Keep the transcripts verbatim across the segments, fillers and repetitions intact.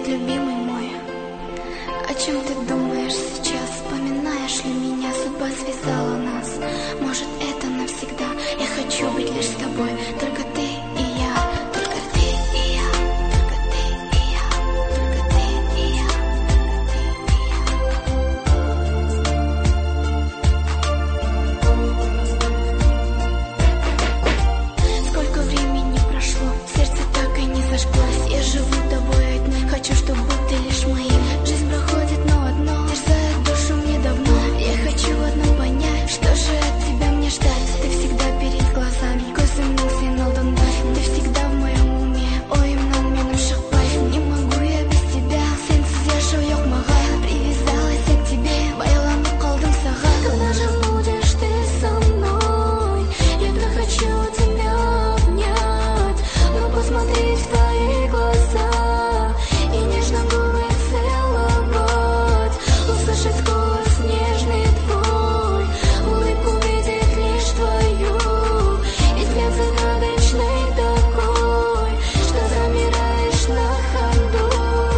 любимый мой, о чем ты думаешь сейчас? Вспоминаешь ли меня? Судьба связала нас. Может, это навсегда. Я хочу быть лишь с тобой, только ты и я, только ты и я, только ты и я, только ты и я, только ты и я. Сколько времени прошло, сердце так и не зажглось. Я живу тобой одним, хочу, чтобы был ты лишь моим. Жизнь проходит, но одно терзает душу мне давно. Я хочу одно понять, что же от тебя мне ждать. Ты всегда перед глазами, көзімнің сен алдында. Ты всегда в моем уме, ойымнан менің шықпай. Не могу я без тебя, сенсіз яшау жоқ маған. Привязалась я к тебе, байланып қалдым саған. Когда же будешь ты со мной? Я так хочу тебя обнять, но посмотреть в твои глаза и нежно губы целовать, услышать голос нежный твой, улыбку видеть лишь твою, и взгляд загадочный такой, что замираешь на ходу.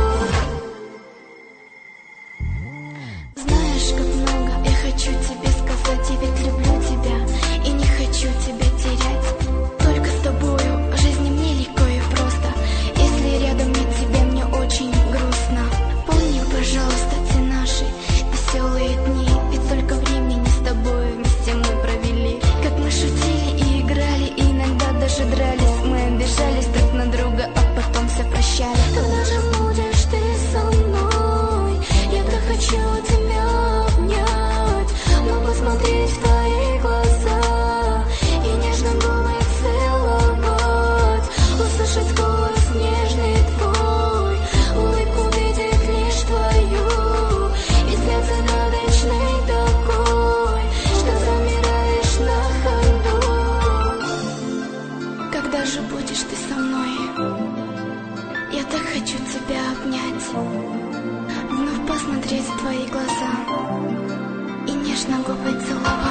Знаешь, как много я хочу тебе сказать, я ведь люблю тебя и не хочу тебя терять. Только с тобою в жизни мне легко и просто. Если рядом нет тебя, мне очень грустно. Помни, пожалуйста, те наши веселые дни, ведь только времени с тобой вместе мы провели. Как мы шутили и играли, и иногда даже дрались. Мы обижались друг на друга, а потом все прощали. Когда же будешь ты со мной? Я так хочу тебя обнять, но посмотреть в твои глаза и нежно губы целовать, услышать голос нежный твой, улыбку видеть лишь твою, и взгляд загадочный такой, что замираешь на ходу. Когда же будешь ты со мной? Я так хочу тебя обнять, вновь посмотреть в твои глаза и нежно губы целовать.